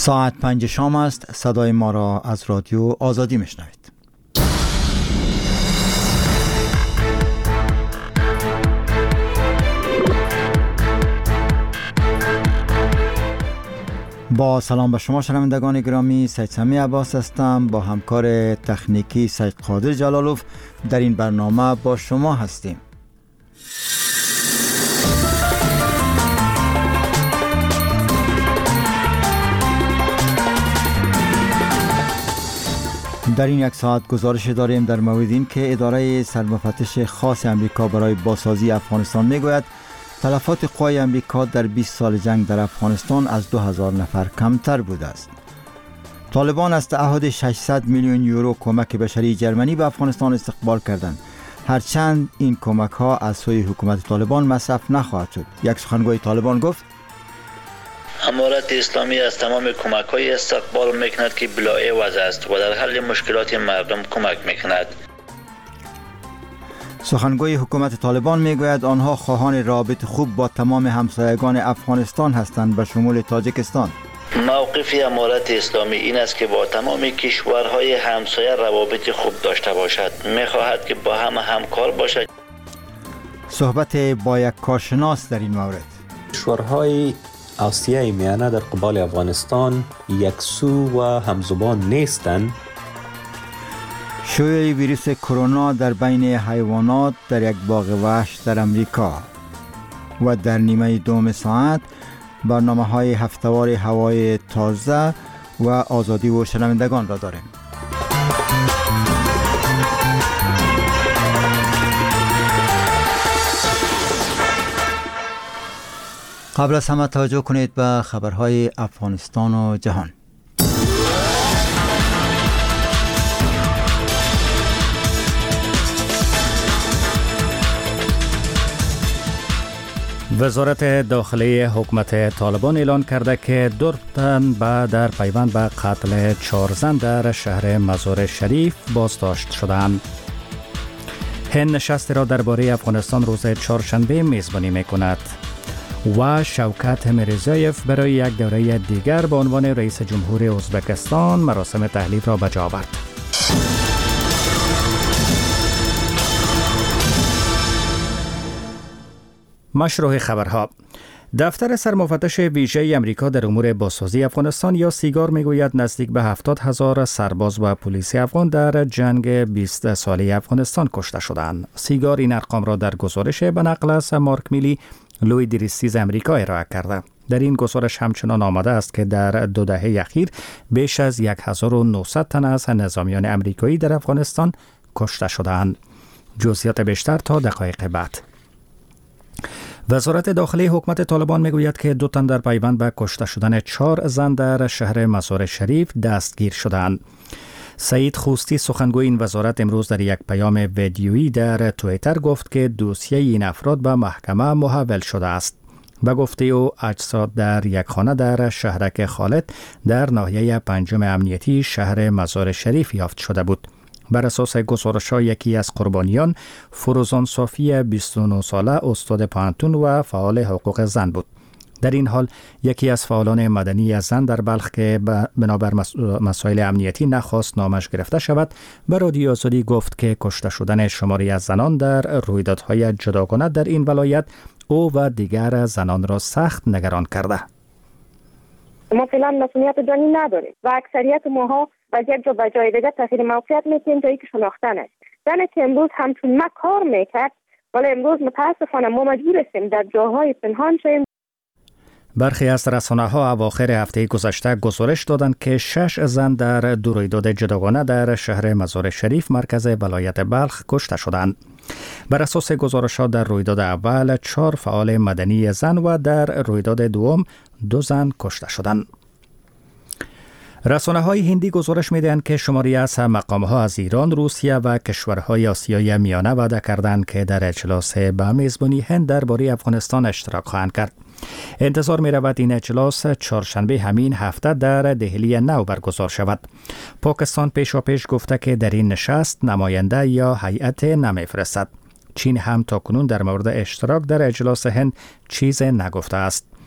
ساعت 5 شام است. صدای ما را از رادیو آزادی میشنوید. با سلام به شما شنوندگان گرامی، سید سمی عباس هستم. با همکار تکنیکی سید قادر جلالوف در این برنامه با شما هستیم. در این یک ساعت گزارش داریم در مورد این که اداره سرمفتش خاص امریکا برای بازسازی افغانستان میگوید تلفات قوای امریکا در 20 سال جنگ در افغانستان از 2000 نفر کمتر بوده است. طالبان از تعهد 600 میلیون یورو کمک بشری جرمنی به افغانستان استقبال کردند، هرچند این کمک ها از سوی حکومت طالبان مصرف نخواهد شد. یک سخنگوی طالبان گفت امارت اسلامی از تمام کمک‌های استقبال می‌کند که بلاعوض است و در حل مشکلات مردم کمک می‌کند. سخنگوی حکومت طالبان میگوید آنها خواهان رابط خوب با تمام همسایگان افغانستان هستند به شمول تاجیکستان. موقف امارت اسلامی این است که با تمام کشورهای همسایه روابط خوب داشته باشد. می‌خواهد که با هم همکار باشد. صحبت با یک کارشناس در این مورد. کشورهای آسیای میانه در قبال افغانستان یکسو و همزبان نیستند. شیوع ویروس کرونا در بین حیوانات در یک باغ وحش در امریکا و در نیمه دوم ساعت برنامه‌های هفته‌وار هوای تازه و آزادی و شنوندگان را داریم. قبل از همه توجه کنید به خبرهای افغانستان و جهان. وزارت داخلی حکومت طالبان اعلان کرده که 2 تن در پیوند به قتل 4 زن در شهر مزار شریف بازداشت شدند. هند نشستی را درباره افغانستان روز چهارشنبه میزبانی میکند و شوکت میرزیوف برای یک دوره دیگر به عنوان رئیس جمهور ازبکستان مراسم تحلیف را به جا آورد. مشروع خبرها. دفتر سرمفتش ویژه امریکا در امور بازسازی افغانستان یا سیگار میگوید نزدیک به 70,000 سرباز و پلیس افغان در جنگ 20 ساله افغانستان کشته شدند. سیگار این ارقام را در گزارش به نقل از مارک میلی لوی دیریستیز امریکا ارائه کرده. در این گزارش همچنان آمده است که در 2 دهه اخیر بیش از 1900 تن از نظامیان امریکایی در افغانستان کشته شدند. جزئیات بیشتر تا دقایق بعد. وزارت داخلی حکومت طالبان میگوید که 2 تن در پیوند به کشته شدن 4 زن در شهر مزار شریف دستگیر شدند. سعید خوستی سخنگوی این وزارت امروز در یک پیام ویدیویی در توییتر گفت که دوسیه این افراد به محکمه محول شده است. به گفته او اجساد در یک خانه در شهرک خالد در ناحیه 5 امنیتی شهر مزار شریف یافت شده بود. بر اساس گزارش‌ها یکی از قربانیان فروزان صافی 29 ساله استاد پانتون و فعال حقوق زن بود. در این حال یکی از فعالان مدنی زن در بلخ که بنابر مسائل امنیتی نخواست نامش گرفته شود به رادیو آزادی گفت که کشته شدن شماری از زنان در رویدادهای جداگانه در این ولایت او و دیگر زنان را سخت نگران کرده. ما فعلا مسئولیت جانی نداریم و اکثریت ماها از یک جا به جای دیگر تغییر موقعیت میکنیم جایی که شناخته نشد. زنی که امروز همچون ما کار میکرد ولی امروز متاسفانه ما مجبور هستیم در جاهای پنهان شویم. برخی از رسانه‌ها اواخر هفته گذشته گزارش دادند که 6 زن در 2 رویداد جداگانه در شهر مزار شریف مرکز ولایت بلخ کشته شدند. بر اساس گزارش‌ها در رویداد اول 4 فعال مدنی زن و در رویداد دوم 2 زن کشته شدند. رسانه‌های هندی گزارش می‌دهند که شماری از مقام‌ها از ایران، روسیه و کشورهای آسیای میانه وعده کردند که در اجلاس به میزبانی هند درباره افغانستان اشتراک خواهند کرد. انتظار می‌رود این اجلاس چهارشنبه همین هفته در دهلی نو برگزار شود. پاکستان پیشاپیش گفته که در این نشست نماینده یا هیئت نمی‌فرستد. چین هم تاکنون در مورد اشتراک در اجلاس هند چیز نگفته است.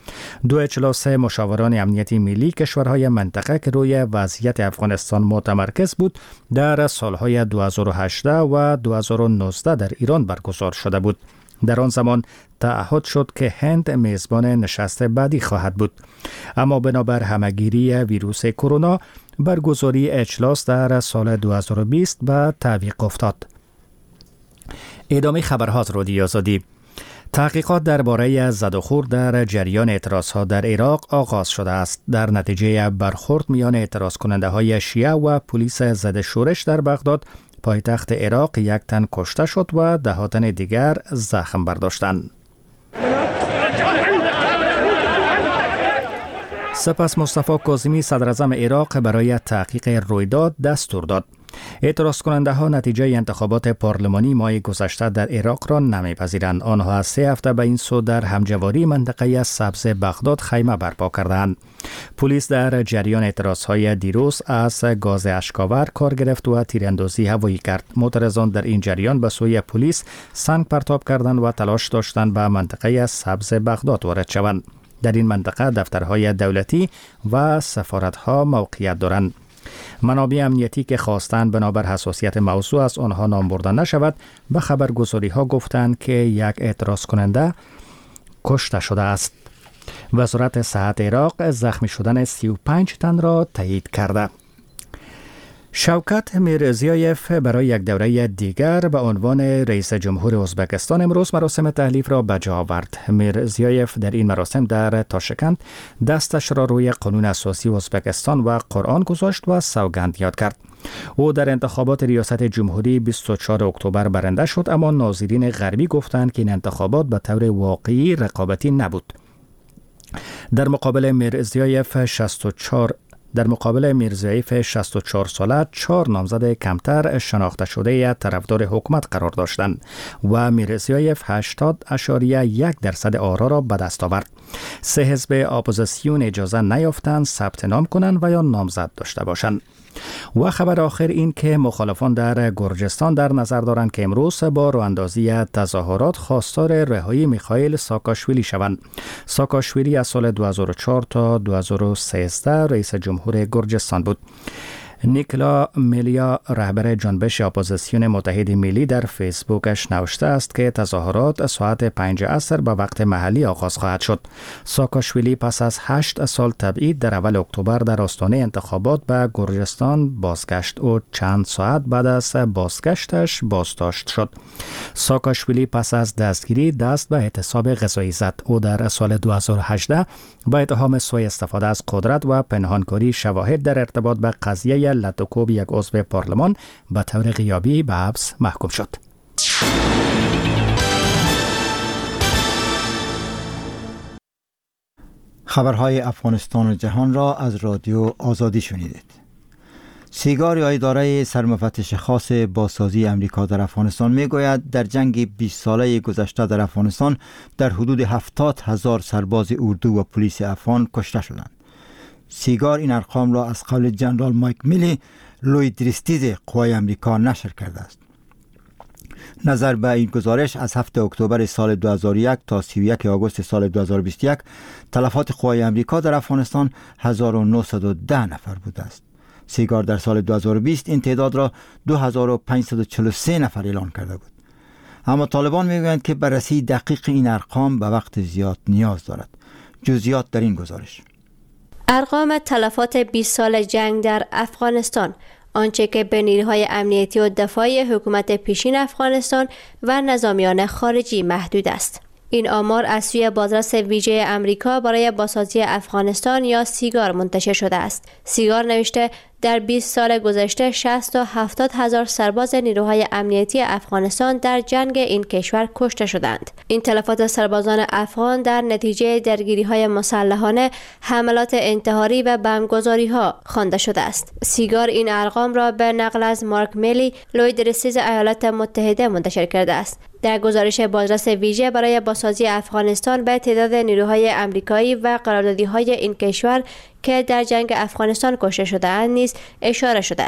دو اجلاس مشاوران امنیتی ملی کشورهای منطقه که روی وضعیت افغانستان متمرکز بود در سالهای 2018 و 2019 در ایران برگزار شده بود. در آن زمان تعهد شد که هند میزبان نشست بعدی خواهد بود، اما بنابر همهگیری ویروس کرونا برگزاری اجلاس در سال 2020 به تعویق افتاد. ادامه خبرها از رادیو آزادی. تحقیقات درباره زد و خورد در جریان اعتراضها در عراق آغاز شده است. در نتیجه برخورد میان اعتراض کننده های شیعه و پلیس ضد شورش در بغداد، پایتخت عراق، 1 تن کشته شد و 10 تن دیگر زخم برداشتند. سپس مصطفی کاظمی صدر اعظم عراق برای تحقیق رویداد دستور داد. اعتراض کننده ها نتیجه انتخابات پارلمانی ماه گذشته در عراق را نمیپذیرند. آنها از 3 هفته به این سو در همجواری منطقه سبز بغداد خیمه برپا کردند. پلیس در جریان اعتراضهای دیروز از گاز اشکاور کار گرفت و تیراندازی هوایی کرد. معترضان در این جریان به سوی پلیس سنگ پرتاب کردند و تلاش داشتند به منطقه سبز بغداد وارد شوند. در این منطقه دفترهای دولتی و سفارتها موقعیت دارند. منابع امنیتی که خواستند بنابر حساسیت موضوع از آنها نام برده نشود، به خبرگزاری ها گفتند که یک اعتراض کننده کشته شده است. وزارت صحت عراق زخمی شدن 35 تن را تایید کرده. شوکت میرزیایف برای یک دوره دیگر به عنوان رئیس جمهور ازبکستان امروز مراسم تحلیف را به جا آورد. میرزیایف در این مراسم در تاشکند دستش را روی قانون اساسی ازبکستان و قرآن گذاشت و سوگند یاد کرد. او در انتخابات ریاست جمهوری 24 اکتبر برنده شد، اما ناظرین غربی گفتند که این انتخابات به طور واقعی رقابتی نبود. در مقابل میرزیایف 64 ساله 4 نامزد کمتر شناخته شده طرفدار حکومت قرار داشتند و میرزیایف 80.1% آرا را به دست آورد. 3 حزب اپوزیسیون اجازه نیافتند ثبت نام کنند و یا نامزد داشته باشند. و خبر آخر این که مخالفان در گرجستان در نظر دارند که امروز با راهاندازی تظاهرات خواستار رهایی میخائیل ساکاشویلی شوند. ساکاشویلی از سال 2004 تا 2013 رئیس جمهور گرجستان بود. نیکلا میلیا رهبر جنبش اپوزیسیون متحد ملی در فیسبوکش نوشته است که تظاهرات ساعت 5 عصر به وقت محلی آغاز خواهد شد. ساکاشویلی پس از 8 سال تبعید در اول اکتبر در آستانه انتخابات به گرجستان بازگشت و چند ساعت بعد از بازگشتش بازداشت شد. ساکاشویلی پس از دستگیری دست به اعتصاب قضایی زد. او در سال 2018 با اتهام سوء استفاده از قدرت و پنهانکاری شواهد در ارتباط به قضیه لاتوکوب، یک عضو پارلمان، به طور غیابی به حبس محکوم شد. خبرهای افغانستان و جهان را از رادیو آزادی شنیدید. سیگار یا اداره سرمفتش خاص بازسازی امریکا در افغانستان میگوید در جنگ 20 ساله گذشته در افغانستان در حدود 70,000 سرباز اردو و پلیس افغان کشته شدند. سیگار این ارقام را از قول جنرال مایک میلی، لوید ریستیز قوای امریکا نشر کرده است. نظر به این گزارش از 7 اکتبر سال 2001 تا 31 آگوست سال 2021 تلفات قوای امریکا در افغانستان 1910 نفر بوده است. سیگار در سال 2020 این تعداد را 2543 نفر اعلان کرده بود. اما طالبان میگویند که بررسی دقیق این ارقام به وقت زیاد نیاز دارد. جزئیات در این گزارش. ارقام تلفات 20 سال جنگ در افغانستان، آنچه که به نیروهای امنیتی و دفاعی حکومت پیشین افغانستان و نظامیان خارجی محدود است. این آمار از سوی بازرس ویژه امریکا برای بازسازی افغانستان یا سیگار منتشر شده است. سیگار نوشته در 20 سال گذشته 60 تا 70 هزار سرباز نیروهای امنیتی افغانستان در جنگ این کشور کشته شدند. این تلفات سربازان افغان در نتیجه درگیری‌های مسلحانه، حملات انتحاری و بمبگذاری‌ها خوانده شده است. سیگار این ارقام را به نقل از مارک میلی، لوید ریستیز ایالات متحده منتشر کرده است. در گزارش بازرس ویژه برای بازسازی افغانستان به تعداد نیروهای امریکایی و قراردادی‌های این کشور که در جنگ افغانستان کشته شده‌اند نیز اشاره شده است.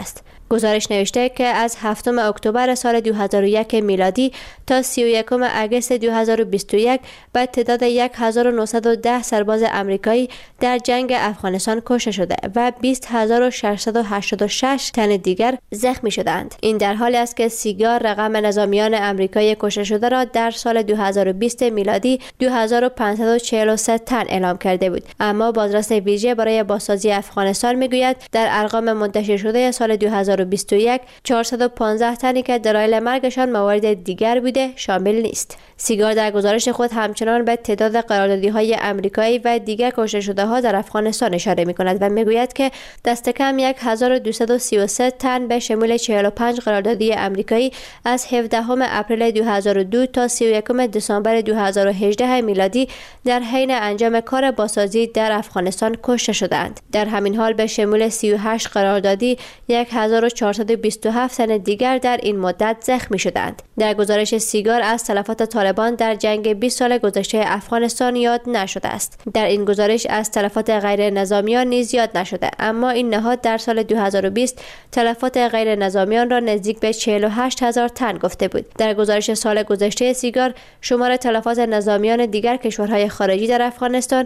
گزارش نوشته که از 7 اکتبر سال 2001 میلادی تا 31 اگست 2021 به تعداد 1910 سرباز امریکایی در جنگ افغانستان کشته شده و 20686 تن دیگر زخمی شدند. این در حالی است که سیگار رقم نظامیان امریکایی کشته شده را در سال 2020 میلادی 2543 تن اعلام کرده بود، اما بازرس ویژه برای بازسازی افغانستان میگوید در ارقام منتشر شده سال 2021 415 تنی که دلایل مرگشان موارد دیگر بوده شامل نیست. سیگار در گزارش خود همچنان به تعداد قراردادی‌های امریکایی و دیگر کشته شده‌ها در افغانستان اشاره می‌کند و میگوید که دست کم 1233 تن به شمول 45 قراردادی امریکایی از 17 اپریل 2002 تا 31 دسامبر 2018 میلادی در حین انجام کار بازسازی در افغانستان کشته شدند. در همین حال به شمول 38 قراردادی 1427 تن دیگر در این مدت زخمی شدند. در گزارش سیگار از تلفات طالبان در جنگ 20 سال گذشته افغانستان یاد نشده است. در این گزارش از تلفات غیر نظامیان نیز یاد نشده، اما این نهاد در سال 2020 تلفات غیر نظامیان را نزدیک به 48000 تن گفته بود. در گزارش سال گذشته سیگار شمار تلفات نظامیان دیگر کشورهای خارجی در افغانستان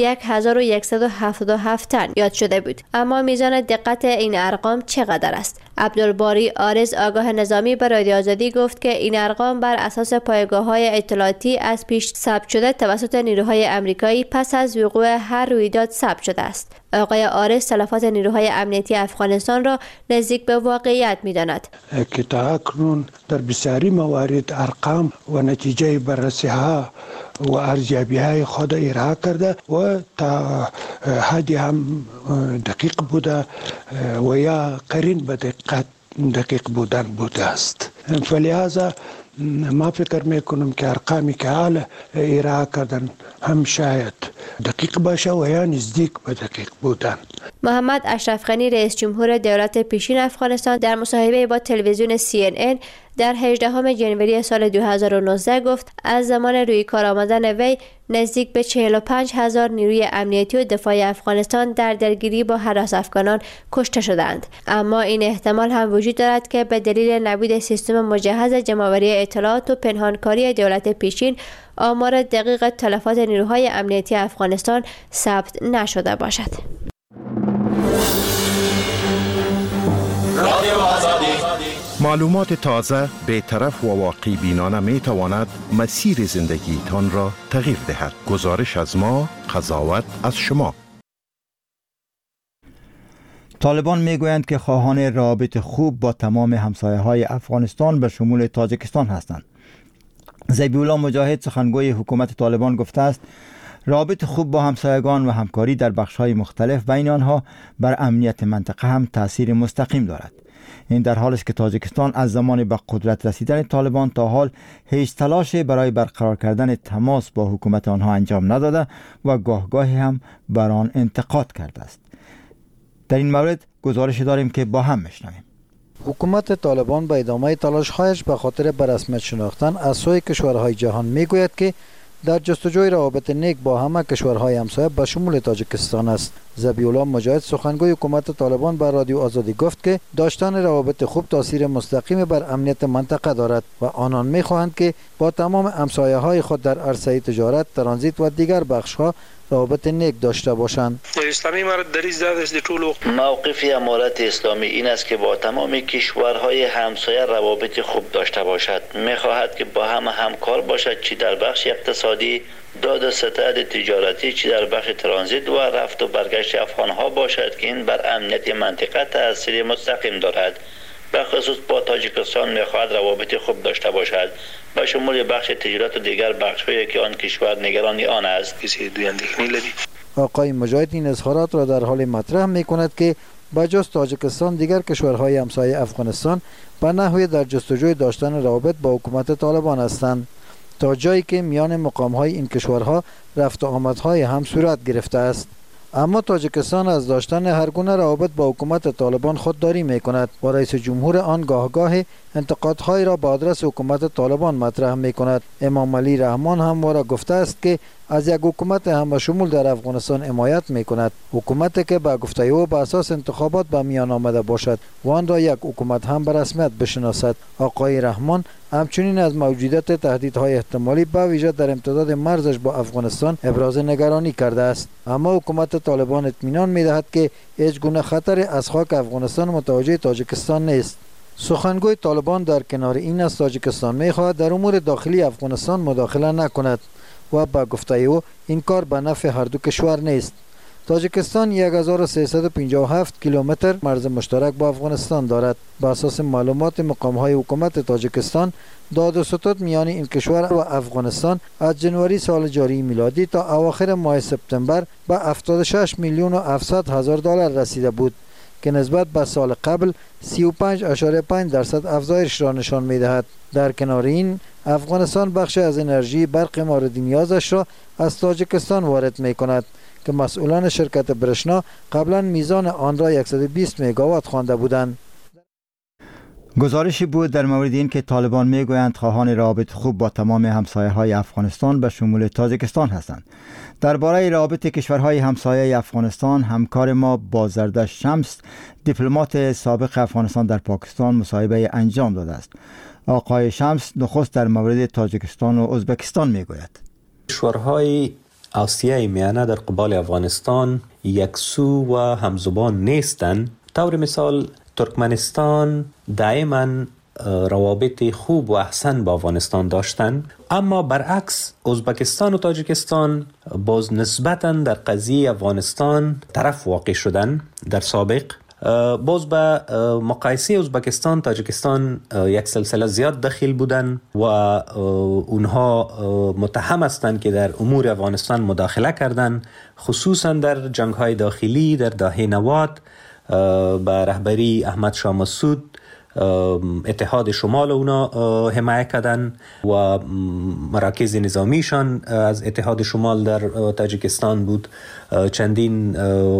1177 تن یاد شده بود، اما میزان دقت این ارقام چقدر است؟ عبدالباری آرز آگاه نظامی به رادیو آزادی گفت که این ارقام بر اساس پایگاه‌های اطلاعاتی از پیش ثبت شده توسط نیروهای امریکایی پس از وقوع هر رویداد ثبت شده است. آقای آرز تلفات نیروهای امنیتی افغانستان را نزدیک به واقعیت می‌داند. که تا اکنون در بسیاری موارد ارقام و نتیجه بررسی‌ها و ارزیابی‌های خود ارائه کرده و تا حدی هم دقیق بوده و یا قرین به دقیق بودن بوده است. فلذا ما فکر میکنم که ارقامی که حال ارائه کردن هم شاید دقیق باشه و یا نزدیک به دقیق بودن. محمد اشرف غنی رئیس جمهور دولت پیشین افغانستان در مصاحبه با تلویزیون CNN در 18 جنوری سال 2019 گفت از زمان روی کار آمدن وی نزدیک به 45000 نیروی امنیتی و دفاعی افغانستان در درگیری با هراس افغانان کشته شدند، اما این احتمال هم وجود دارد که به دلیل نبود سیستم مجهز جمع‌آوری اطلاعات و پنهانکاری دولت پیشین آمار دقیق تلفات نیروهای امنیتی افغانستان ثبت نشده باشد. معلومات تازه، بی‌طرف و واقعی بینانه می تواند مسیر زندگیتان را تغییر دهد. گزارش از ما، قضاوت از شما. طالبان می گویند که خواهان رابط خوب با تمام همسایه‌های افغانستان به شمول تاجیکستان هستند. ذبیح‌الله مجاهد سخنگوی حکومت طالبان گفته است رابط خوب با همسایگان و همکاری در بخش‌های مختلف بین آنها بر امنیت منطقه هم تأثیر مستقیم دارد. این در حالی است که تاجیکستان از زمان به قدرت رسیدن طالبان تا حال هیچ تلاشی برای برقرار کردن تماس با حکومت آنها انجام نداده و گاهگاهی هم بر آن انتقاد کرده است. در این مورد گزارش داریم که با هم میشنویم. حکومت طالبان به ادامه تلاش‌هایش به خاطر به رسمیت شناختن از سوی کشورهای جهان میگوید که در جستجوی روابط نیک با همه کشورهای همسایه به شمول تاجیکستان است. ذبیح‌الله مجاهد سخنگوی حکومت طالبان به رادیو آزادی گفت که داشتن روابط خوب تاثیر مستقیم بر امنیت منطقه دارد و آنان می‌خواهند که با تمام همسایه‌های خود در عرصه تجارت، ترانزیت و دیگر بخش‌ها روابط نیک داشته باشند. اسلامی امارت دریز داده است طول وقت. موقف امارت اسلامی این است که با تمام کشورهای همسایه روابط خوب داشته باشد. می‌خواهد که با هم همکار باشد، چی در بخش اقتصادی، داد و ستد تجارتی، چی در بخش ترانزیت و رفت و برگشت افغان‌ها باشد که این بر امنیت منطقه تأثیر مستقیم دارد. به خصوص با تاجیکستان می‌خواهد روابط خوب داشته باشد، به شمول بخش تجارت و دیگر بخش‌هایی که آن کشور نگران آن است. کسی دوی اندیشنی لدی. آقای مجاهد این اظهارات را در حال مطرح می‌کند که بجز تاجیکستان دیگر کشورهای همسایه افغانستان به نحوی در جستجوی داشتن روابط با حکومت طالبان هستند، تا جایی که میان مقام‌های این کشورها رفت و آمدهای هم صورت گرفته است. اما تاجیکستان از داشتن هر گونه روابط با حکومت طالبان خودداری می‌کند و رئیس جمهور آن گاهگاه انتقادهای را به آدرس حکومت طالبان مطرح می کند. امام علی رحمان همواره گفته است که از یک حکومت همه شمول در افغانستان حمایت می کند، حکومتی که به گفته او به اساس انتخابات به میان آمده باشد و آن را یک حکومت هم به رسمیت بشناسد. آقای رحمان همچنین از موجودیت تهدیدهای احتمالی به ویژه در امتداد مرزش با افغانستان ابراز نگرانی کرده است، اما حکومت طالبان اطمینان می دهد که هیچ گونه خطر از خاک افغانستان متوجه تاجیکستان نیست. سخنگوی طالبان در کنار این از تاجیکستان می خواهد در امور داخلی افغانستان مداخله نکند و به گفته او این کار به نفع هر دو کشور نیست. تاجیکستان 1357 کیلومتر مرز مشترک با افغانستان دارد. به اساس معلومات مقام‌های حکومت تاجیکستان، داد و ستد میان این کشور و افغانستان از جنوری سال جاری میلادی تا اواخر ماه سپتامبر به 76 میلیون و 700 هزار دلار رسیده بود که نسبت به سال قبل 35.5% افزایش را نشان می‌دهد. در کنار این، افغانستان بخش از انرژی برق مورد نیازش را از تاجیکستان وارد می‌کند که مسئولان شرکت برشنا قبلا میزان آن را 120 مگاوات خوانده بودند. گزارشی بود در مورد این که طالبان میگویند خواهان روابط خوب با تمام همسایه‌های افغانستان به شمول تاجیکستان هستند. درباره روابط کشورهای همسایه افغانستان، همکار ما با زردشت شمس، دیپلمات سابق افغانستان در پاکستان، مصاحبه انجام داده است. آقای شمس نخست در مورد تاجیکستان و ازبکستان میگوید. کشورهای آسیای میانه در قبال افغانستان یکسو و همزبان نیستند. طور مثال ترکمنستان دائما روابط خوب و احسن با افغانستان داشتند، اما برعکس ازبکستان و تاجیکستان باز نسبتا در قضیه افغانستان طرف واقع شدن. در سابق باز به مقایسه ازبکستان تاجیکستان یک سلسله زیاد دخیل بودن و اونها متهم هستند که در امور افغانستان مداخله کردن، خصوصا در جنگ‌های داخلی در دهه 90 به رهبری احمد شاه مسعود اتحاد شمال اونا حمایت کردن و مراکز نظامیشان از اتحاد شمال در تاجیکستان بود. چندین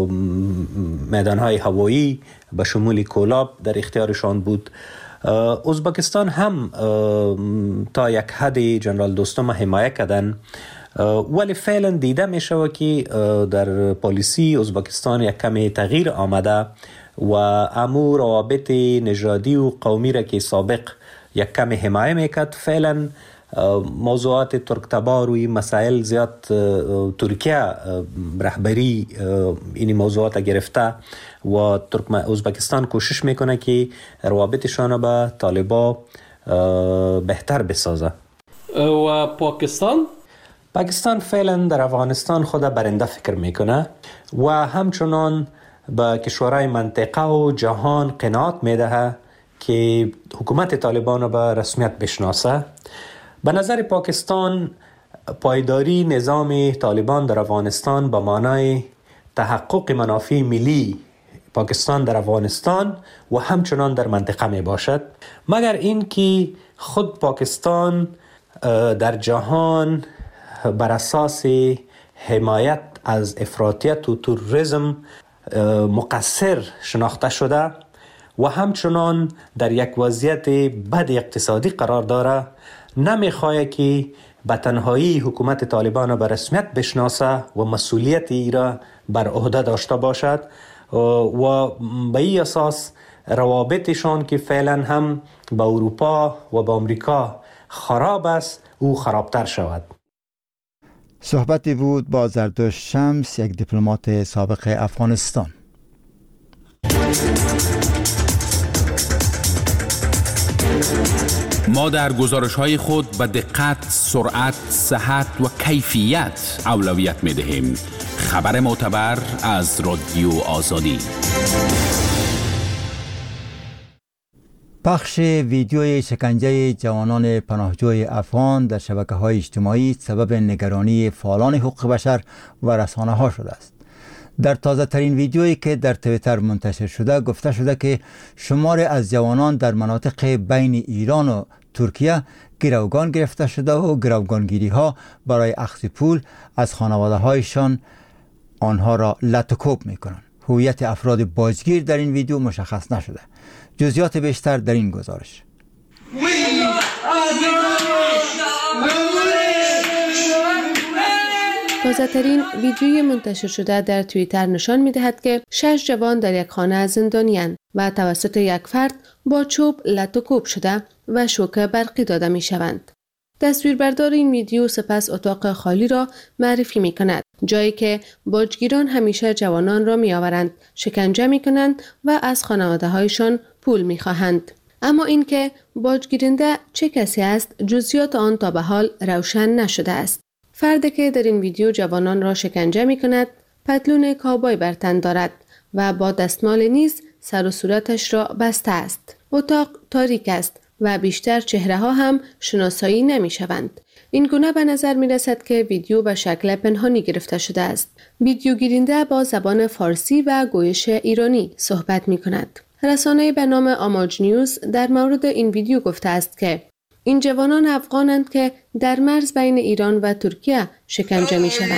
میدانهای هوایی به شمول کولاب در اختیارشان بود. ازبکستان هم تا یک حد جنرال دوستم حمایت کردن، ولی فعلا دیده می شود که در پالیسی ازبکستان یک کمی تغییر آمده و امور روابط نژادی و قومی را که سابق یک کمی حمایه میکرد، فعلا موضوعات ترک تبار و این مسائل زیاد ترکیه رهبری این موضوعات گرفته و ازبکستان کوشش میکنه که روابطشان به طالبا بهتر بسازه. و پاکستان فعلا در افغانستان خود برنده فکر میکنه و همچنان به کشورهای منطقه و جهان قناعت میده که حکومت طالبان را به رسمیت بشناسه. به نظر پاکستان پایداری نظام طالبان در افغانستان به معنای تحقق منافع ملی پاکستان در افغانستان و همچنان در منطقه می باشد، مگر این که خود پاکستان در جهان بر اساس حمایت از افراطیت و تروریسم مقصر شناخته شده و همچنان در یک وضعیت بد اقتصادی قرار داره، نمیخواهد که به تنهایی حکومت طالبان به رسمیت بشناسه و مسئولیت ای را بر عهده داشته باشد و به این اساس روابطشان که فعلا هم با اروپا و با امریکا خراب است او خرابتر شود. صحبتی بود با زردشت شمس، یک دیپلمات سابق افغانستان. ما در گزارش‌های خود به دقت، سرعت، صحت و کیفیت اولویت می‌دهیم. خبر معتبر از رادیو آزادی. پخش ویدیوی شکنجه جوانان پناهجوی افغان در شبکه‌های اجتماعی سبب نگرانی فعالان حقوق بشر و رسانه‌ها شده است. در تازه ترین ویدیویی که در توییتر منتشر شده گفته شده که شماری از جوانان در مناطق بین ایران و ترکیه گروگان گرفته شده و گروگانگیری ها برای اخذ پول از خانواده هایشان آنها را لطکوب می کنند. هویت افراد باجگیر در این ویدیو مشخص نشده. جزئیات بیشتر در این گزارش. تازه‌ترین ویدیوی منتشر شده در توییتر نشان می‌دهد که 6 جوان در یک خانه زندانی‌اند و توسط یک فرد با چوب لط و کوب شده و شوک برقی داده می‌شوند. تصویربردار این ویدیو سپس اتاق خالی را معرفی می‌کند، جایی که باجگیران همیشه جوانان را می‌آورند، شکنجه می‌کنند و از خانواده‌هایشان پول می‌خواهند. اما اینکه باجگیرنده چه کسی است، جزئیات آن تا به حال روشن نشده است. فردی که در این ویدیو جوانان را شکنجه می‌کند، پتلون کاوبوی بر تن دارد و با دستمال نیز سر و صورتش را بسته است. اتاق تاریک است و بیشتر چهره‌ها هم شناسایی نمی‌شوند. این گونه به نظر می‌رسد که ویدیو به شکل پنهانی گرفته شده است. ویدیو گیرنده با زبان فارسی و گویش ایرانی صحبت می‌کند. رسانه‌ای به نام آماج نیوز در مورد این ویدیو گفته است که این جوانان افغانند که در مرز بین ایران و ترکیه شکنجه می‌شوند.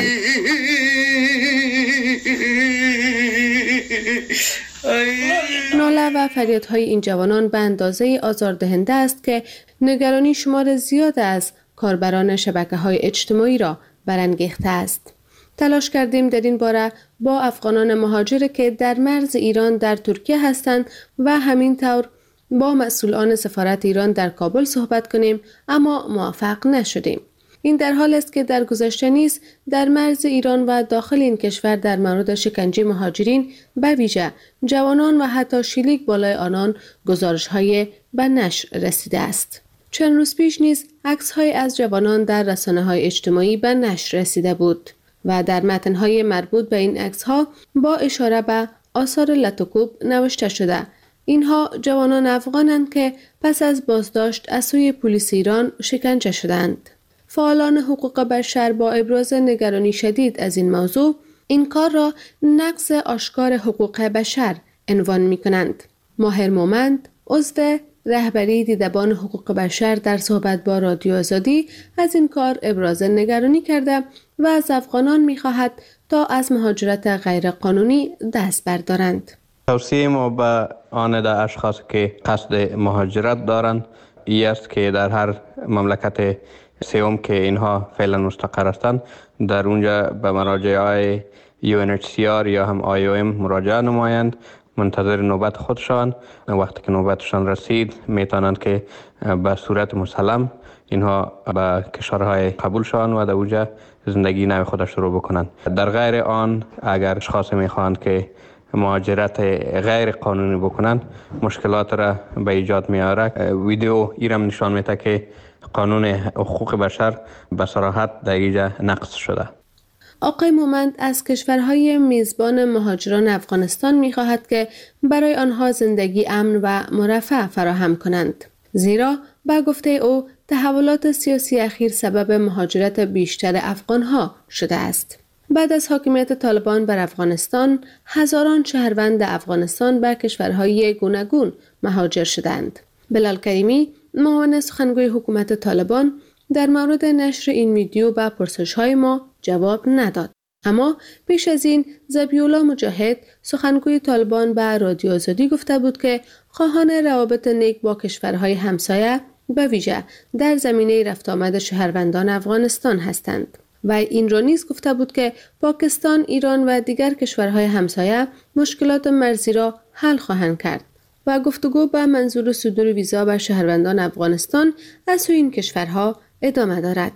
ناله و فریادهای این جوانان به اندازه آزاردهنده است که نگرانی شمار زیاد از کاربران شبکه‌های اجتماعی را برانگیخته است. تلاش کردیم در این باره با افغانان مهاجر که در مرز ایران در ترکیه هستند و همینطور با مسئولان سفارت ایران در کابل صحبت کنیم، اما موفق نشدیم. این در حال است که در گذشته نیز در مرز ایران و داخل این کشور در مورد شکنجه مهاجرین به ویژه جوانان و حتی شلیک بالای آنان گزارش‌های به نشر رسیده است. چند روز پیش نیز عکس‌های از جوانان در رسانه‌های اجتماعی به نشر رسیده بود و در متن‌های مربوط به این عکس‌ها با اشاره به آثار لط و کوب نوشته شده: اینها جوانان افغانند که پس از بازداشت از سوی پلیس ایران شکنجه شدند. فعالان حقوق بشر با ابراز نگرانی شدید از این موضوع این کار را نقض آشکار حقوق بشر عنوان می‌کنند. ماهر مومند، عضو رهبری دیدبان حقوق بشر، در صحبت با رادیو آزادی از این کار ابراز نگرانی کرده و از افغانان می‌خواهد تا از مهاجرت غیرقانونی دست بردارند. توصیه ما به آن اشخاص که قصد مهاجرت دارند این است که در هر مملکت سوم که اینها فعلا مستقر هستند در اونجا به مراجع های UNHCR یا هم IOM مراجعه نمایند، منتظر نوبت خودشان. وقتی که نوبتشان رسید میتونند که به صورت مسلم اینها به کشورهای قبول شوند و در اونجا زندگی نو خود شروع بکنند. در غیر آن اگر اشخاص میخواهند که مهاجرت غیر قانونی بکنند مشکلات را به ایجاد میاره. ویدیو ایرم نشان میده که قانون حقوق بشر به صراحت در اینجا نقض شده. آقای مومند از کشورهای میزبان مهاجران افغانستان می‌خواهد که برای آنها زندگی امن و مرفه فراهم کنند، زیرا با گفته او تحولات سیاسی اخیر سبب مهاجرت بیشتر افغانها شده است. بعد از حاکمیت طالبان بر افغانستان، هزاران شهروند افغانستان به کشورهای گوناگون مهاجر شدند. بلال کریمی، معاون سخنگوی حکومت طالبان، در مورد نشر این ویدیو به پرسش‌های ما جواب نداد. اما پیش از این ذبیح‌الله مجاهد، سخنگوی طالبان، به رادیو آزادی گفته بود که خواهان روابط نیک با کشورهای همسایه به ویژه در زمینه رفت آمد شهروندان افغانستان هستند و این را نیز گفته بود که پاکستان، ایران و دیگر کشورهای همسایه مشکلات مرزی را حل خواهند کرد و گفتگو به منظور صدور ویزا به شهروندان افغانستان از سوی این کشورها ادامه دارد.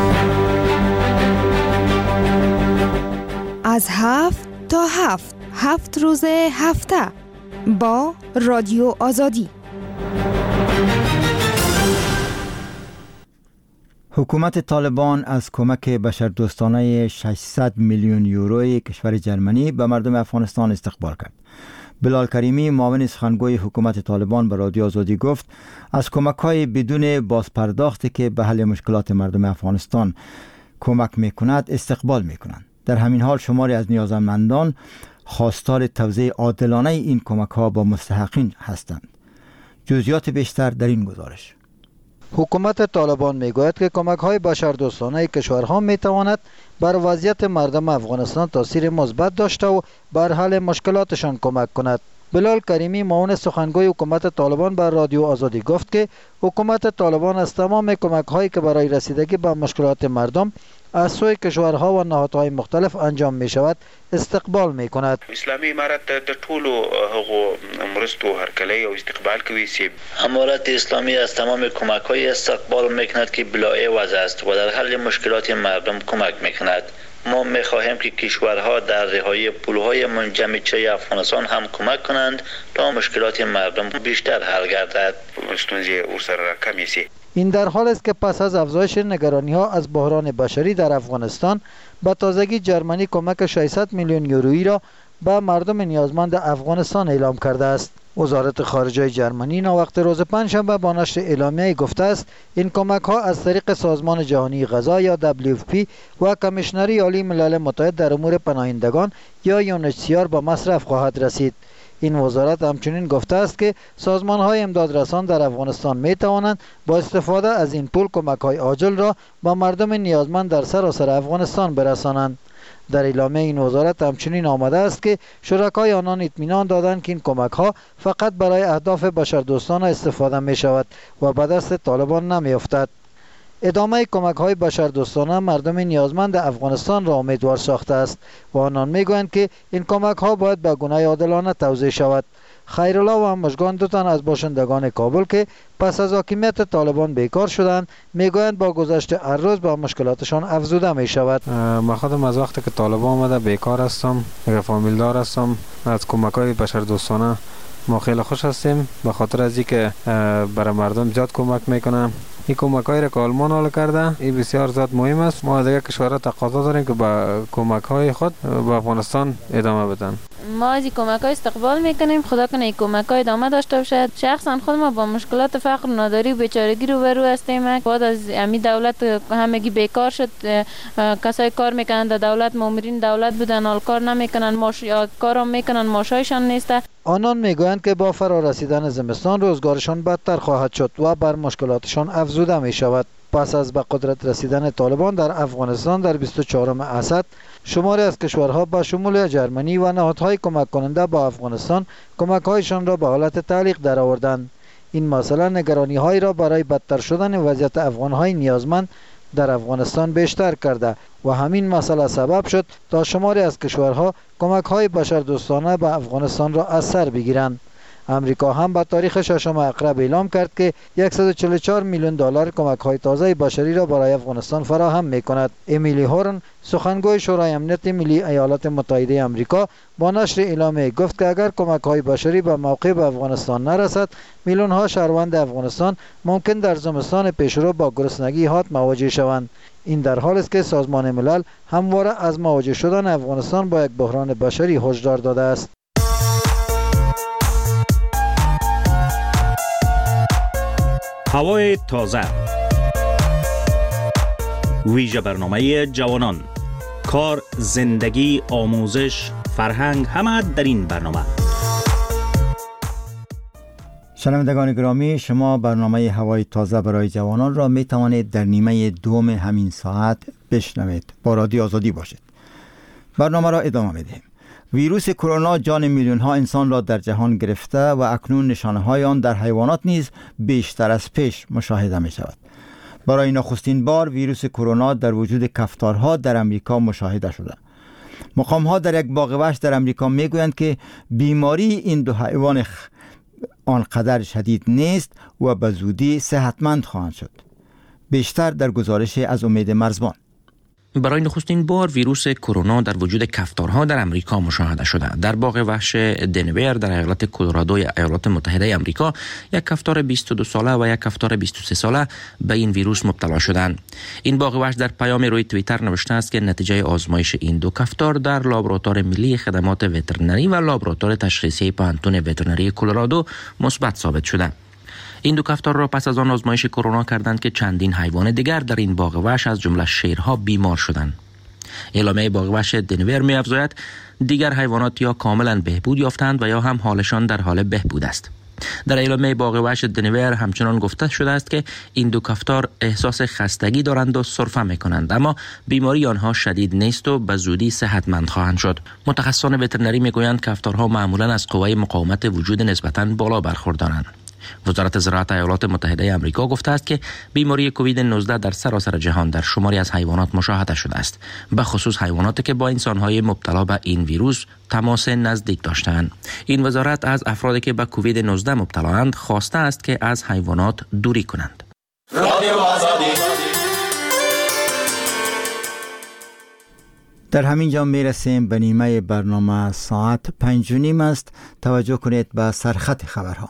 از 7 تا 7 روز هفته با رادیو آزادی. حکومت طالبان از کمک بشردوستانه 600 میلیون یوروی کشور جرمنی به مردم افغانستان استقبال کرد. بلال کریمی، معاون سخنگوی حکومت طالبان، به رادیو آزادی گفت از کمک‌های بدون بازپرداختی که به حل مشکلات مردم افغانستان کمک می‌کند استقبال می‌کنند. در همین حال شماری از نیازمندان خواستار توزیع عادلانه این کمک‌ها با مستحقین هستند. جزئیات بیشتر در این گزارش. حکومت طالبان میگوید که کمک‌های بشردوستانه کشورها میتواند بر وضعیت مردم افغانستان تاثیر مثبت داشته و بر حل مشکلاتشان کمک کند. بلال کریمی معاون سخنگوی حکومت طالبان بر رادیو آزادی گفت که حکومت طالبان از تمام کمک‌هایی که برای رسیدگی به مشکلات مردم از سوی کشورها و نهادهای مختلف انجام می شود استقبال می کند. اسلامی امارت د ټولو هغو مرستو هرکلی او استقبال کوي. امارت اسلامی از تمام کمک‌های استقبال می‌کند که بلاعوض است و در حل مشکلات مردم کمک می‌کند. ما می‌خواهیم که کشورها در رهایی پول‌های منجمدچه افغانستان هم کمک کنند تا مشکلات مردم بیشتر حل گردد. این در حال است که پس از افزایش نگرانی‌ها از بحران بشری در افغانستان به تازگی جرمنی کمک 600 میلیون یورویی را به مردم نیازمند افغانستان اعلام کرده است. وزارت خارجه جرمنی ناوقت روز پنجشنبه با نشر اعلامیه گفته است این کمک‌ها از طریق سازمان جهانی غذا یا WFP و کمیشنری عالی ملل متحد در امور پناهندگان یا UNHCR به مصرف خواهد رسید. این وزارت همچنین گفته است که سازمان‌های امدادرسان در افغانستان می‌توانند با استفاده از این پول کمک‌های عاجل را به مردم نیازمند در سراسر افغانستان برسانند. در اعلامیه این وزارت همچنین آمده است که شرکای آنان اطمینان دادند که این کمک‌ها فقط برای اهداف بشردوستانه استفاده می‌شود و به دست طالبان نمی‌افتد. ادامه کمک‌های بشردوستانه مردم نیازمند افغانستان را امیدوار ساخته است و آنان می‌گویند که این کمک‌ها باید به گونه عادلانه توزیع شود. خیرالله و مژگان دو تن از باشندگان کابل که پس از حاکمیت طالبان بیکار شدند میگویند با گذشت هر روز با مشکلاتشان افزوده می شود. من خودم از وقتی که طالبان آمده بیکار هستم، فامیل دار هستم. از کمک‌های بشردوستانه ما خیلی خوش هستیم به خاطر از اینکه برای مردم زیاد کمک میکنه. این کمک‌هایی را که آلمان حال کرده این بسیار زیاد مهم است. ما دیگه کشورها تقاضا داریم که با کمک‌های خود به افغانستان ادامه بدن. ما از این کمک‌ها استقبال میکنیم. خدا کنه این کمک‌ها ادامه داشته باشد. شخصا خود ما با مشکلات فقر و ناداری و بیچارگی روبرو هستیم. بعد از امی دولت همگی بیکار شد. کسای کار میکنند در دولت مامورین دولت بودن حال کار نمیکنن، کارام میکنن ماشایشان نیست. آنان میگویند که با فرارسیدن زمستان روزگارشان بدتر خواهد شد و بر مشکلاتشان افزوده می شود. پس از به قدرت رسیدن طالبان در افغانستان در 24 اسد شماری از کشورها با شمول جرمنی و نهادهای کمک کننده با افغانستان کمک‌هایشان را به حالت تعلیق درآوردند. این مسئله نگرانی‌هایی را برای بدتر شدن وضعیت افغان‌های نیازمند در افغانستان بیشتر کرده و همین مسئله سبب شد تا شماری از کشورها کمک‌های بشردوستانه به افغانستان را از سر بگیرند. امریکا هم به تاریخ 6 اکتبر اعلام کرد که 144 میلیون دلار کمک‌های تازه بشری را برای افغانستان فراهم می‌کند. امیلی هورن سخنگوی شورای امنیت ملی ایالات متحده آمریکا با نشر اعلامیه گفت که اگر کمک‌های بشری به موقع به افغانستان نرسد میلیون‌ها شهروند افغانستان ممکن در زمستان پیشرو با گرسنگی حاد مواجه شوند. این در حالی است که سازمان ملل همواره از مواجه شدن افغانستان با یک بحران بشری هشدار داده است. هوای تازه، ویژه برنامه جوانان، کار، زندگی، آموزش، فرهنگ، همه در این برنامه. شنوندگان گرامی، شما برنامه هوای تازه برای جوانان را می توانید در نیمه دوم همین ساعت بشنوید. با رادیو آزادی باشید. برنامه را ادامه میدهیم. ویروس کرونا جان میلیون ها انسان را در جهان گرفته و اکنون نشانه های آن در حیوانات نیز بیشتر از پیش مشاهده می شود. برای نخستین بار ویروس کرونا در وجود کفتارها در امریکا مشاهده شده. مقام ها در یک باغ وحش در امریکا می گویند که بیماری این دو حیوان آنقدر شدید نیست و به زودی صحتمند خواهند شد. بیشتر در گزارش از امید مرزبان. برای نخستین بار ویروس کرونا در وجود کفتارها در امریکا مشاهده شده. در باغ وحش دنور در ایالت کلرادو ایالات متحده آمریکا یک کفتار 22 ساله و یک کفتار 23 ساله به این ویروس مبتلا شدند. این باغ وحش در پیام روی توییتر نوشته است که نتیجه آزمایش این دو کفتار در لابراتوار ملی خدمات وترنری و لابراتوار تشخیصی پانتون وترنری کلرادو مثبت ثابت شده. این دو کفتار را پس از آن آزمایش کرونا کردند که چندین حیوان دیگر در این باغ وحش از جمله شیرها بیمار شدند. اعلامیه باغ وحش دنور می‌افزاید دیگر حیوانات یا کاملا بهبود یافتند و یا هم حالشان در حال بهبود است. در اعلامیه باغ وحش دنور همچنان گفته شده است که این دو کفتار احساس خستگی دارند و سرفه میکنند، اما بیماری آنها شدید نیست و به زودی صحتمند خواهند شد. متخصصان وترنری میگویند کفتارها معمولا از قوه مقاومت وجود نسبتاً بالا برخوردارند. وزارت زراعت ایالات متحده آمریکا گفته است که بیماری کووید 19 در سراسر جهان در شماری از حیوانات مشاهده شده است، به خصوص حیواناتی که با انسان‌های مبتلا به این ویروس تماس نزدیک داشتند. این وزارت از افرادی که به کووید 19 مبتلااند خواسته است که از حیوانات دوری کنند. در همین جا می رسیم به نیمه برنامه. ساعت 5:30 است. توجه کنید به سرخط خبرها.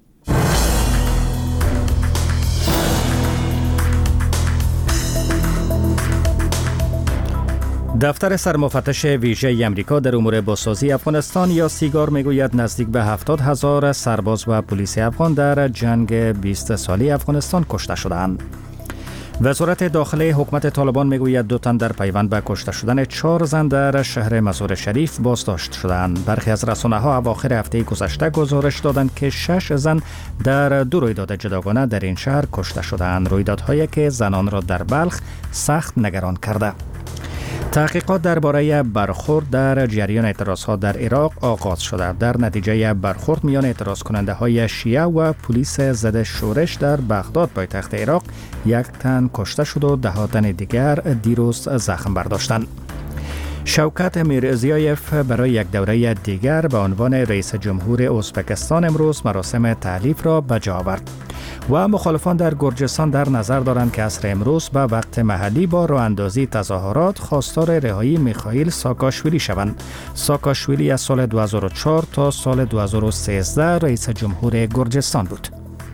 دفتر سرمفتش ویژه امریکا در امور بازسازی افغانستان یا سیگار میگوید نزدیک به 70,000 سرباز و پلیس افغان در جنگ 20 ساله افغانستان کشته شدند. وزارت داخلی حکومت طالبان میگوید 2 تن در پیوند به کشته شدن 4 زن در شهر مزار شریف بازداشت شدند. برخی از رسانه‌ها اواخر هفته گذشته گزارش دادند که 6 زن در 2 رویداد جداگانه در این شهر کشته شدند، رویدادهایی که زنان را در بلخ سخت نگران کرده. تحقیقات درباره برخورد در جریان اعتراضات در عراق آغاز شده. در نتیجه برخورد میان اعتراض کننده های شیعه و پلیس ضد شورش در بغداد پایتخت عراق 1 تن کشته شد و 10 تن دیگر دیروز زخم برداشتند. شوکت میرزیایف برای یک دوره دیگر به عنوان رئیس جمهور ازبکستان امروز مراسم تحلیف را به جا آورد و مخالفان در گرجستان در نظر دارند که عصر امروز به وقت محلی با راه اندازی تظاهرات خواستار رهایی میخائیل ساکاشویلی شوند. ساکاشویلی از سال 2004 تا سال 2013 رئیس جمهور گرجستان بود.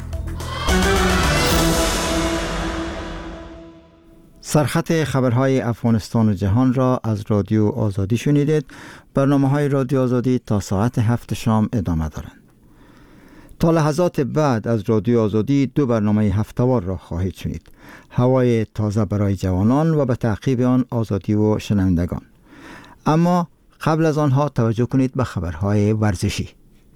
سرخط خبرهای افغانستان و جهان را از رادیو آزادی شنیدید. برنامه‌های رادیو آزادی تا ساعت 7 شام ادامه دارند. تا لحظات بعد از رادیو آزادی 2 برنامه هفته‌وار را خواهید شنید. هوای تازه برای جوانان و به تعقیب آن آزادی و شنوندگان. اما قبل از آنها توجه کنید به خبرهای ورزشی.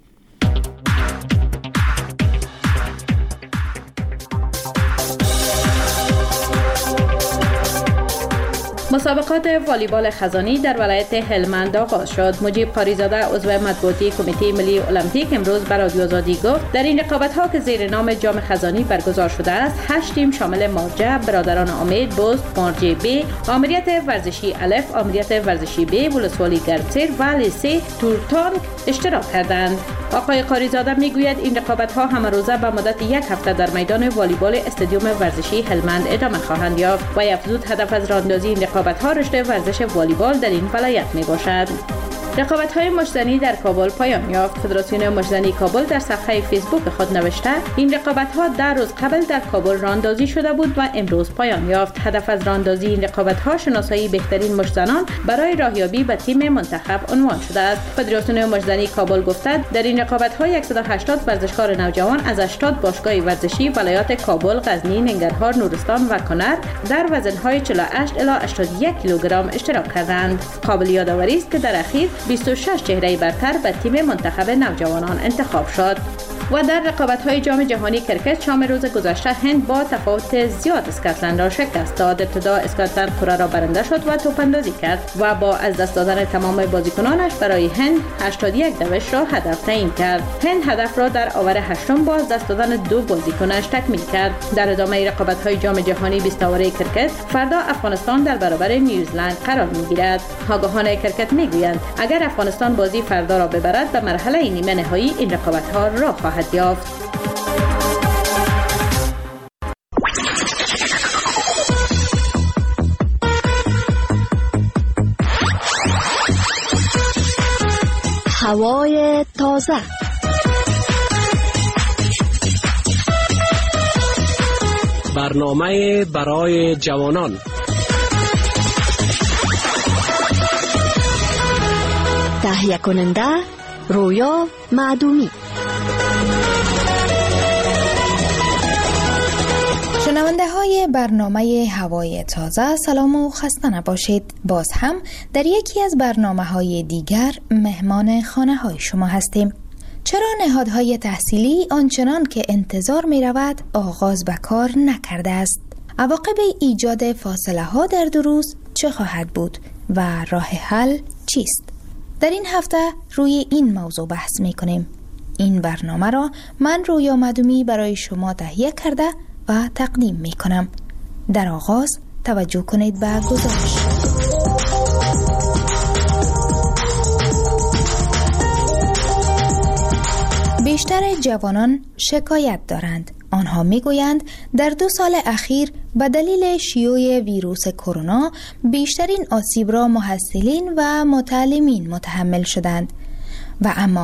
مسابقات والیبال خزانی در ولایت هلمند آغاز شد. مجیب قاریزاده عضو مطبوعاتی کمیته ملی المپیک امروز به رادیو آزادی گفت در این رقابت‌ها که زیر نام جام خزانی برگزار شده است 8 تیم شامل مارجه، برادران امید، بست، مارجه بی، آمریت ورزشی الف، آمریت ورزشی بی، ولسوالی گرسیر و لیسه تورتانگ اشتراک کردند. آقای قاریزاده میگوید این رقابت‌ها همه روزه به مدت 1 هفته در میدان والیبال استادیوم ورزشی هلمند ادامه خواهند یافت و افزود هدف از راهاندازی این رقابت‌ها رشد ورزش والیبال در این ولایت میباشد. رقابت‌های مشتزنی در کابل پایان یافت. فدراسیون مشتزنی کابل در صفحه فیسبوک خود نوشته این رقابت‌ها 10 روز قبل در کابل راهاندازی شده بود و امروز پایان یافت. هدف از راهاندازی این رقابت‌ها شناسایی بهترین مشتزنان برای راهیابی به تیم منتخب عنوان شده است. فدراسیون مشتزنی کابل گفته در این رقابت‌ها 180 ورزشکار نوجوان از 80 باشگاه ورزشی ولایات کابل، غزنی، ننگرهار، نورستان و کنر در وزن‌های 48 الی 81 کیلوگرم اشتراک کردند. قابل یادآوری است که در اخیر 26 چهره برتر به تیم منتخب نوجوانان انتخاب شد. و در رقابت‌های جام جهانی کرکت شام روز گذشته هند با تفاوت زیاد اسکاتلند را شکست داد. ابتدا اسکاتلند قرعه را برنده شد و توپ‌اندازی کرد و با از دست دادن تمام بازیکنانش برای هند 81 دوش را هدف تعیین کرد. هند هدف را در آور هشتم با از دست دادن 2 بازیکنش تکمیل کرد. در ادامه رقابت‌های جام جهانی 20 اوره کرکت فردا افغانستان در برابر نیوزلند قرار می‌گیرد. آگاهان کرکت می‌گویند اگر افغانستان بازی فردا را ببرد به مرحله نیمه نهایی این رقابت‌ها را خواهد یافت. هوای تازه برنامه برای جوانان تهیه کننده رویا معدومی. شنونده های برنامه هوای تازه سلام و خسته نباشید. باز هم در یکی از برنامه های دیگر مهمان خانه های شما هستیم. چرا نهادهای تحصیلی آنچنان که انتظار می رود آغاز به کار نکرده است؟ عواقب ایجاد فاصله ها در دروس چه خواهد بود و راه حل چیست؟ در این هفته روی این موضوع بحث می کنیم. این برنامه را من رویا مدومی برای شما تهیه کرده و تقدیم می کنم. در آغاز توجه کنید به گزارش. بیشتر جوانان شکایت دارند. آنها میگویند در 2 سال اخیر به دلیل شیوع ویروس کرونا بیشترین آسیب را محصلین و متعلمین متحمل شدند و اما